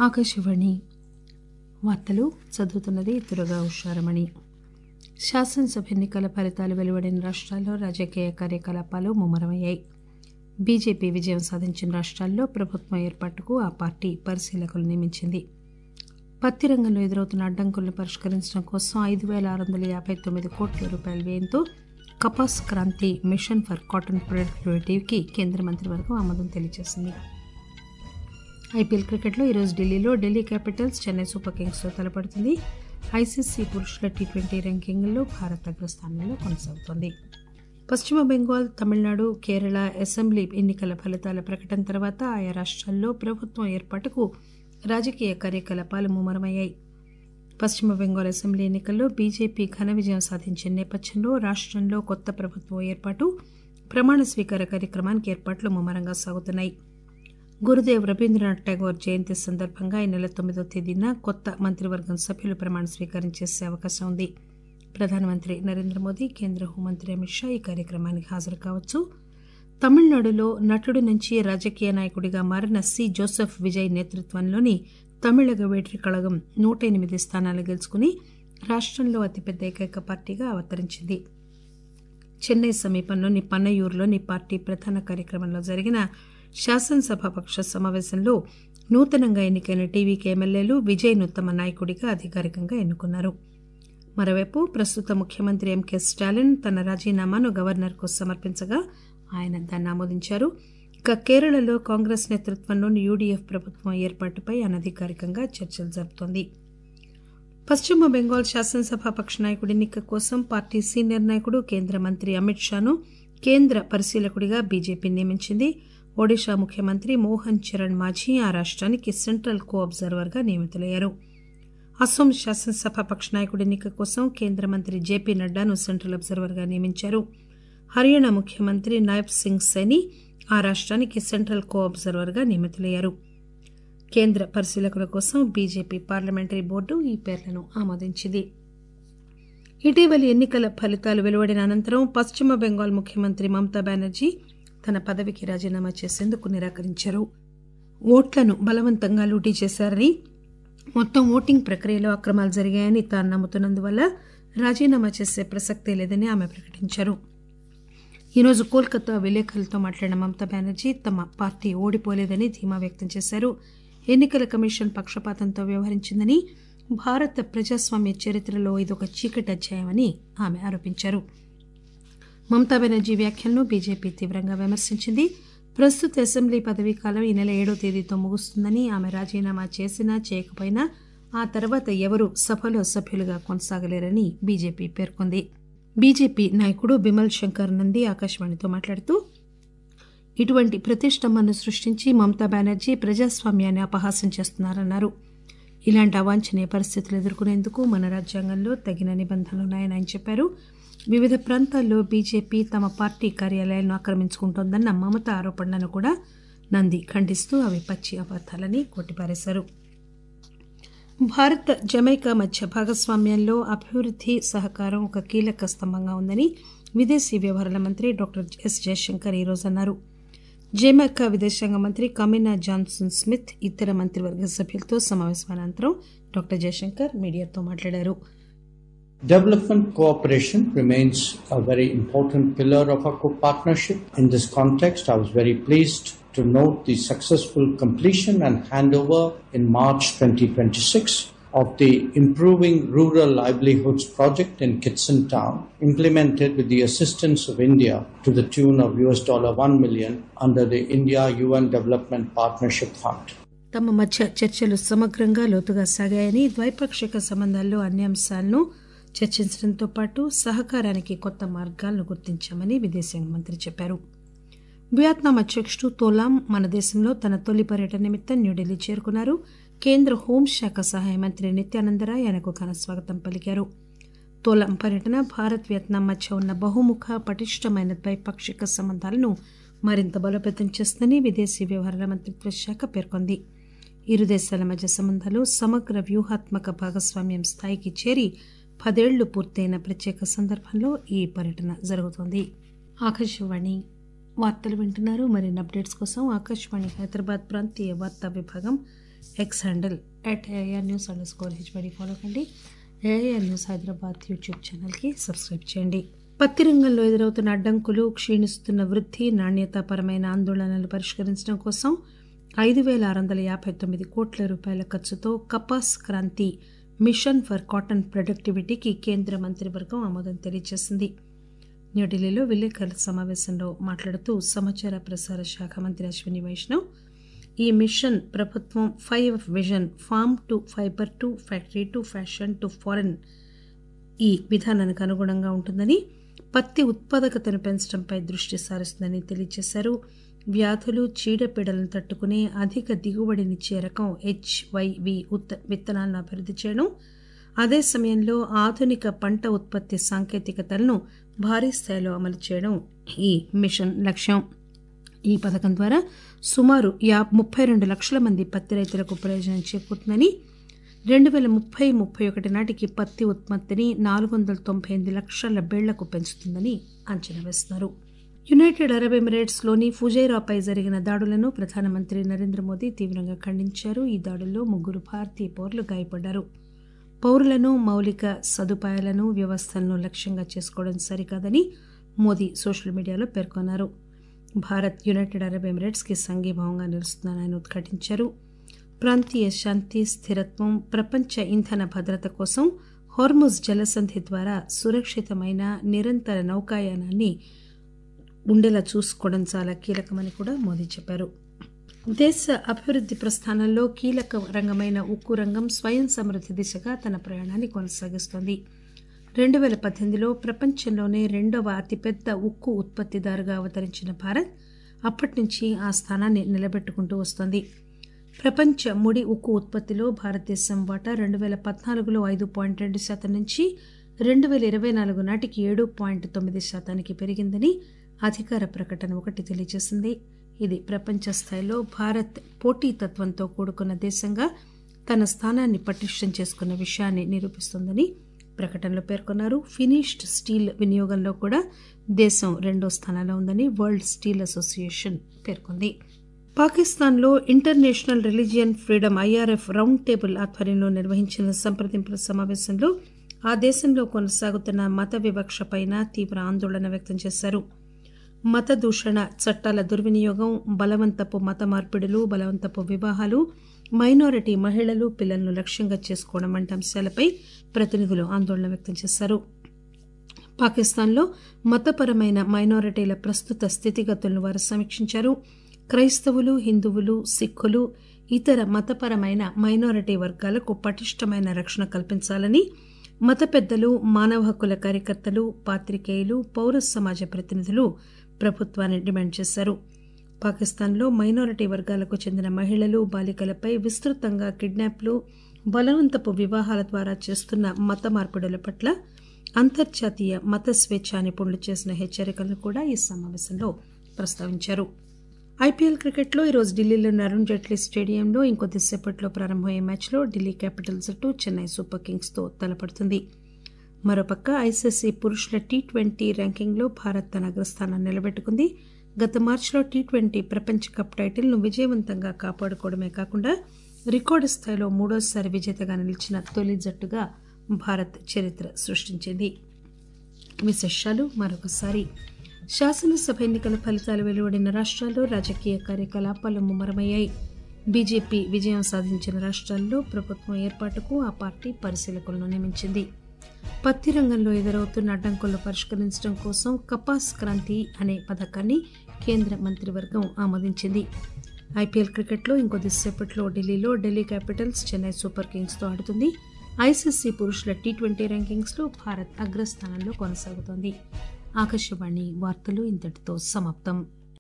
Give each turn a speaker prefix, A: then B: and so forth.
A: ఆకాశవాణి వార్తలు చదువుతున్నది తురగా ఉషారమణి. శాసనసభ ఎన్నికల ఫలితాలు వెలువడిన రాష్ట్రాల్లో రాజకీయ కార్యకలాపాలు ముమ్మరమయ్యాయి. బీజేపీ విజయం సాధించిన రాష్ట్రాల్లో ప్రభుత్వం ఏర్పాటుకు ఆ పార్టీ పరిశీలకులు నియమించింది. పత్తి రంగంలో ఎదురవుతున్న అడ్డంకులను పరిష్కరించడం కోసం 5,659 కోట్ల రూపాయల వ్యయంతో Kapas Kranti mission for cotton ప్రొడక్టివిటీకి కేంద్ర మంత్రివర్గం ఆమోదం తెలియజేసింది. ఐపీఎల్ క్రికెట్లో ఈరోజు ఢిల్లీలో ఢిల్లీ క్యాపిటల్స్ చెన్నై సూపర్ కింగ్స్తో తలపడుతుంది. ఐసీసీ పురుషుల టీ20 ర్యాంకింగ్లో భారత్ అగ్రస్థానంలో కొనసాగుతోంది. పశ్చిమ బెంగాల్, తమిళనాడు, కేరళ అసెంబ్లీ ఎన్నికల ఫలితాల ప్రకటన తర్వాత ఆయా రాష్ట్రాల్లో ప్రభుత్వం ఏర్పాటుకు రాజకీయ కార్యకలాపాలు ముమ్మరమయ్యాయి. పశ్చిమ బెంగాల్ అసెంబ్లీ ఎన్నికల్లో బీజేపీ ఘన విజయం సాధించిన నేపథ్యంలో రాష్ట్రంలో కొత్త ప్రభుత్వం ఏర్పాటు, ప్రమాణ స్వీకార కార్యక్రమానికి ఏర్పాట్లు ముమ్మరంగా సాగుతున్నాయి. గురుదేవ్ రవీంద్రనాథ్ ఠాగూర్ జయంతి సందర్భంగా ఈ నెల 9వ తేదీన కొత్త మంత్రివర్గం సభ్యులు ప్రమాణ స్వీకారం చేసే అవకాశం ఉంది. ప్రధానమంత్రి నరేంద్ర మోదీ, కేంద్ర హోంమంత్రి అమిత్ షా ఈ కార్యక్రమానికి హాజరు కావచ్చు. తమిళనాడులో నటుడి నుంచి రాజకీయ నాయకుడిగా మారిన సి జోసెఫ్ విజయ్ నేతృత్వంలోని తమిళగ వేట్రి కళగం 108 స్థానాలు గెలుచుకుని రాష్ట్రంలో అతిపెద్ద ఏకైక పార్టీగా అవతరించింది. చెన్నై సమీపంలోని పన్నయూరులోని పార్టీ ప్రధాన కార్యక్రమంలో జరిగిన శాసనసభాపక్ష సమావేశంలో నూతనంగా ఎన్నికైన టీవీకే ఎమ్మెల్యేలు విజయ్ను తమ నాయకుడిగా అధికారికంగా ఎన్నుకున్నారు. మరోవైపు ప్రస్తుత ముఖ్యమంత్రి ఎంకే స్టాలిన్ తన రాజీనామాను గవర్నర్కు సమర్పించగా ఆయన దాన్ని ఆమోదించారు. ఇక కేరళలో కాంగ్రెస్ నేతృత్వంలోని యూడీఎఫ్ ప్రభుత్వం ఏర్పాటుపై అనధికారికంగా చర్చలు జరుపుతోంది. పశ్చిమ బెంగాల్ శాసనసభాపక్ష నాయకుడి ఎన్నిక కోసం పార్టీ సీనియర్ నాయకుడు కేంద్ర మంత్రి అమిత్ షాను కేంద్ర పరిశీలకుడిగా బీజేపీ నియమించింది. ఒడిషా ముఖ్యమంత్రి మోహన్ చరణ్ మాఝీ ఆ రాష్ట్రానికి సెంట్రల్ కో అబ్జర్వర్గా నియమితులయ్యారు. అస్సోం శాసనసభాపక్ష నాయకుడి ఎన్నిక కోసం కేంద్ర మంత్రి జేపీ నడ్డాను సెంట్రల్ అబ్జర్వర్గా నియమించారు. హర్యానా ముఖ్యమంత్రి నాయబ్ సింగ్ సైని ఆ రాష్ట్రానికి సెంట్రల్ కో అబ్జర్వర్గా నియమితులయ్యారు. కేంద్ర పరిశీలకుల కోసం బీజేపీ పార్లమెంటరీ బోర్డు ఈ పేర్లను ఆమోదించింది. ఇటీవలి ఎన్నికల ఫలితాలు వెలువడిన అనంతరం పశ్చిమ బెంగాల్ ముఖ్యమంత్రి మమతా బెనర్జీ తన పదవికి రాజీనామా చేసేందుకు నిరాకరించారు. ఓట్లను బలవంతంగా లూటీ చేశారని, మొత్తం ఓటింగ్ ప్రక్రియలో అక్రమాలు జరిగాయని తాను నమ్ముతున్నందువల్ల రాజీనామా చేసే ప్రసక్తే లేదని ఆమె ప్రకటించారు. ఈరోజు కోల్కతా విలేకరులతో మాట్లాడిన మమతా బెనర్జీ తమ పార్టీ ఓడిపోలేదని ధీమా వ్యక్తం చేశారు. ఎన్నికల కమిషన్ పక్షపాతంతో వ్యవహరించిందని, భారత ప్రజాస్వామ్య చరిత్రలో ఇదొక చీకటి అధ్యాయమని ఆమె ఆరోపించారు. మమతా బెనర్జీ వ్యాఖ్యలను బీజేపీ తీవ్రంగా విమర్శించింది. ప్రస్తుత అసెంబ్లీ పదవీ కాలం ఈ నెల 7వ తేదీతో ముగుస్తుందని, ఆమె రాజీనామా చేసినా చేయకపోయినా ఆ తర్వాత ఎవరూ సభలో సభ్యులుగా కొనసాగలేరని బీజేపీ పేర్కొంది. బీజేపీ నాయకుడు బిమల్ శంకర్ నంది ఆకాశవాణితో మాట్లాడుతూ, ఇటువంటి ప్రతిష్టంభను సృష్టించి మమతా బెనర్జీ ప్రజాస్వామ్యాన్ని అపహాస్యం చేస్తున్నారన్నారు. ఇలాంటి అవాంఛనీయ పరిస్థితులు ఎదుర్కొనేందుకు మన రాజ్యాంగంలో తగిన నిబంధనలున్నాయని ఆయన చెప్పారు. వివిధ ప్రాంతాల్లో బీజేపీ తమ పార్టీ కార్యాలయాలను ఆక్రమించుకుంటోందన్న మమతా ఆరోపణలను కూడా నంది ఖండిస్తూ అవి పచ్చి అబద్దాలని కొట్టిపారేశారు. భారత్, జమైకా మధ్య భాగస్వామ్యంలో అభివృద్ధి, సహకారం ఒక కీలక స్తంభంగా ఉందని విదేశీ వ్యవహారాల మంత్రి డాక్టర్ ఎస్ జయశంకర్ ఈరోజు అన్నారు. జమైకా విదేశాంగ మంత్రి కమినా జాన్సన్ స్మిత్ ఇతర మంత్రివర్గ సభ్యులతో సమావేశమైన అనంతరం డాక్టర్ జయశంకర్ మీడియాతో మాట్లాడారు.
B: Development cooperation remains a very important pillar of our partnership. In this context, I was very pleased to note the successful completion and handover in March 2026 of the Improving Rural Livelihoods project in Kitson Town, implemented with the assistance of India to the tune of $1 million under the India-UN Development Partnership Fund.
A: తమ మధ్య చర్చలు సమగ్రంగా లోతుగా సాగాయని, ద్వైపాక్షిక సంబంధాల్లో అన్ని అంశాలను చర్చించడంతో పాటు సహకారానికి కొత్త మార్గాలను గుర్తించామని విదేశాంగ మంత్రి చెప్పారు. వియత్నాం అధ్యక్షుడు తోలాం మన దేశంలో తన తొలి పర్యటన నిమిత్తం న్యూఢిల్లీ చేరుకున్నారు. కేంద్ర హోంశాఖ సహాయ మంత్రి నిత్యానందరాయ్ ఆయనకు ఘన స్వాగతం పలికారు. తోలాం పర్యటన భారత్, వియత్నాం మధ్య ఉన్న బహుముఖ పటిష్టమైన ద్వైపాక్షిక సంబంధాలను మరింత బలోపేతం చేస్తుందని విదేశీ వ్యవహారాల మంత్రిత్వ శాఖ పేర్కొంది. ఇరు దేశాల మధ్య సంబంధాలు సమగ్ర వ్యూహాత్మక భాగస్వామ్యం స్థాయికి చేరి 10 ఏళ్లు పూర్తయిన ప్రత్యేక సందర్భంలో ఈ పర్యటన జరుగుతోంది. ఆకాశవాణి వార్తలు వింటున్నారు. మరిన్ని అప్డేట్స్ కోసం ఆకాశవాణి హైదరాబాద్ ప్రాంతీయ వార్తా విభాగం ఎక్స్ హ్యాండిల్ @AIRnews_HBD ఫాలో కండి. AIR న్యూస్ హైదరాబాద్ యూట్యూబ్ ఛానల్కి సబ్స్క్రైబ్ చేయండి. పత్తి రంగంలో ఎదురవుతున్న అడ్డంకులు, క్షీణిస్తున్న వృద్ధి, నాణ్యతాపరమైన ఆందోళనలు పరిష్కరించడం కోసం 5,659 కోట్ల రూపాయల ఖర్చుతో Kapas Kranti mission for cotton ప్రొడక్టివిటీకి కేంద్ర మంత్రివర్గం ఆమోదం తెలియజేసింది. న్యూఢిల్లీలో విలేకరుల సమావేశంలో మాట్లాడుతూ సమాచార ప్రసార శాఖ మంత్రి అశ్విని వైష్ణవ్ ఈ మిషన్ ప్రభుత్వం 5 vision farm to fibre to factory to fashion to foreign ఈ విధానానికి అనుగుణంగా ఉంటుందని, పత్తి ఉత్పాదకతను పెంచడంపై దృష్టి సారిస్తుందని తెలియజేశారు. వ్యాధులు, చీడపీడలను తట్టుకునే అధిక దిగుబడినిచ్చే రకం HYV విత్తనాలను అభివృద్ధి చేయడం, అదే సమయంలో ఆధునిక పంట ఉత్పత్తి సాంకేతికతలను భారీ స్థాయిలో అమలు చేయడం ఈ మిషన్ లక్ష్యం. ఈ పథకం ద్వారా సుమారు 32 లక్షల మంది పత్తి రైతులకు ప్రయోజనం చేకూరుతుందని, 2030-31 నాటికి పత్తి ఉత్పత్తిని 498 లక్షల బేళ్లకు పెంచుతుందని అంచనా వేస్తున్నారు. యునైటెడ్ అరబ్ ఎమిరేట్స్లోని ఫుజైరాపై జరిగిన దాడులను ప్రధానమంత్రి నరేంద్ర మోదీ తీవ్రంగా ఖండించారు. ఈ దాడుల్లో 3 భారతీయ పౌరులు గాయపడ్డారు. పౌరులను, మౌలిక సదుపాయాలను, వ్యవస్థలను లక్ష్యంగా చేసుకోవడం సరికాదని మోదీ సోషల్ మీడియాలో పేర్కొన్నారు. భారత్ యునైటెడ్ అరబ్ ఎమిరేట్స్కి సంఘీభావంగా నిలుస్తుందని ఆయన ఉద్ఘాటించారు. ప్రాంతీయ శాంతి, స్థిరత్వం, ప్రపంచ ఇంధన భద్రత కోసం హార్ముజ్ జలసంధి ద్వారా సురక్షితమైన నిరంతర నౌకాయానాన్ని ఉండేలా చూసుకోవడం చాలా కీలకమని కూడా మోదీ చెప్పారు. దేశ అభివృద్ధి ప్రస్థానంలో కీలక రంగమైన ఉక్కు రంగం స్వయం సమృద్ధి దిశగా తన ప్రయాణాన్ని కొనసాగిస్తోంది. 2018లో ప్రపంచంలోనే 2వ అతిపెద్ద ఉక్కు ఉత్పత్తిదారుగా అవతరించిన భారత్ అప్పటి నుంచి ఆ స్థానాన్ని నిలబెట్టుకుంటూ వస్తోంది. ప్రపంచ ముడి ఉక్కు ఉత్పత్తిలో భారతదేశం వాటా 2014లో 5.2% నుంచి 2024 నాటికి 7.9% పెరిగిందని అధికార ప్రకటన ఒకటి తెలియజేసింది. ఇది ప్రపంచ స్థాయిలో భారత్ పోటీతత్వంతో కూడుకున్న దేశంగా తన స్థానాన్ని పటిష్టం చేసుకున్న విషయాన్ని నిరూపిస్తోందని ప్రకటనలో పేర్కొన్నారు. ఫినిష్డ్ స్టీల్ వినియోగంలో కూడా దేశం 2వ స్థానంలో ఉందని వరల్డ్ స్టీల్ అసోసియేషన్ పేర్కొంది. పాకిస్తాన్లో international religion freedom IRF round table ఆధ్వర్యంలో నిర్వహించిన సంప్రదింపుల సమావేశంలో ఆ దేశంలో కొనసాగుతున్న మత వివక్షపైన తీవ్ర ఆందోళన వ్యక్తం చేశారు. మత దూషణ చట్టాల దుర్వినియోగం, బలవంతపు మత మార్పిడులు, బలవంతపు వివాహాలు, మైనారిటీ మహిళలు, పిల్లలను లక్ష్యంగా చేసుకోవడం వంటి అంశాలపై ప్రతినిధులు ఆందోళన వ్యక్తం చేశారు. పాకిస్తాన్లో మతపరమైన మైనారిటీల ప్రస్తుత స్థితిగతులను వారు సమీక్షించారు. క్రైస్తవులు, హిందువులు, సిక్కులు, ఇతర మతపరమైన మైనారిటీ వర్గాలకు పటిష్టమైన రక్షణ కల్పించాలని మత పెద్దలు, మానవ హక్కుల కార్యకర్తలు, పాత్రికేయులు, పౌర సమాజ ప్రతినిధులు ప్రభుత్వాన్ని డిమాండ్ చేశారు. పాకిస్తాన్లో మైనారిటీ వర్గాలకు చెందిన మహిళలు, బాలికలపై విస్తృతంగా కిడ్నాప్లు, బలవంతపు వివాహాల ద్వారా చేస్తున్న మత మార్పిడుల పట్ల అంతర్జాతీయ మత స్వేచ్ఛ నిపుణులు చేసిన హెచ్చరికలను కూడా ఈ సమావేశంలో ప్రస్తావించారు. IPL క్రికెట్లో ఈరోజు ఢిల్లీలోని అరుణ్ జైట్లీ స్టేడియంలో ఇంకొద్దిసేపట్లో ప్రారంభమయ్యే మ్యాచ్లో ఢిల్లీ క్యాపిటల్స్ జట్టు చెన్నై సూపర్ కింగ్స్తో తలపడుతుంది. మరోపక్క ICC పురుషుల T20 ర్యాంకింగ్లో భారత్ తన అగ్రస్థానాన్ని నిలబెట్టుకుంది. గత మార్చిలో T20 ప్రపంచ కప్ టైటిల్ను విజయవంతంగా కాపాడుకోవడమే కాకుండా రికార్డు స్థాయిలో 3వసారి విజేతగా నిలిచిన తొలి జట్టుగా భారత్ చరిత్ర సృష్టించింది. విశేషాలు మరొకసారి. శాసనసభ ఎన్నికల ఫలితాలు వెలువడిన రాష్ట్రాల్లో రాజకీయ కార్యకలాపాలు ముమ్మరమయ్యాయి. బీజేపీ విజయం సాధించిన రాష్ట్రాల్లో ప్రభుత్వం ఏర్పాటుకు ఆ పార్టీ పరిశీలకులను నియమించింది. పత్తి రంగంలో ఎదురవుతున్న అడ్డంకులను పరిష్కరించడం కోసం కపాస్ క్రాంతి అనే పథకాన్ని కేంద్ర మంత్రివర్గం ఆమోదించింది. IPL క్రికెట్లో ఇంకొద్దిసేపట్లో ఢిల్లీలో ఢిల్లీ క్యాపిటల్స్ చెన్నై సూపర్ కింగ్స్తో ఆడుతుంది. ICC పురుషుల T20 ర్యాంకింగ్స్లో భారత్ అగ్రస్థానంలో కొనసాగుతోంది. ఆకాశవాణి వార్తలు ఇంతటితో సమాప్తం.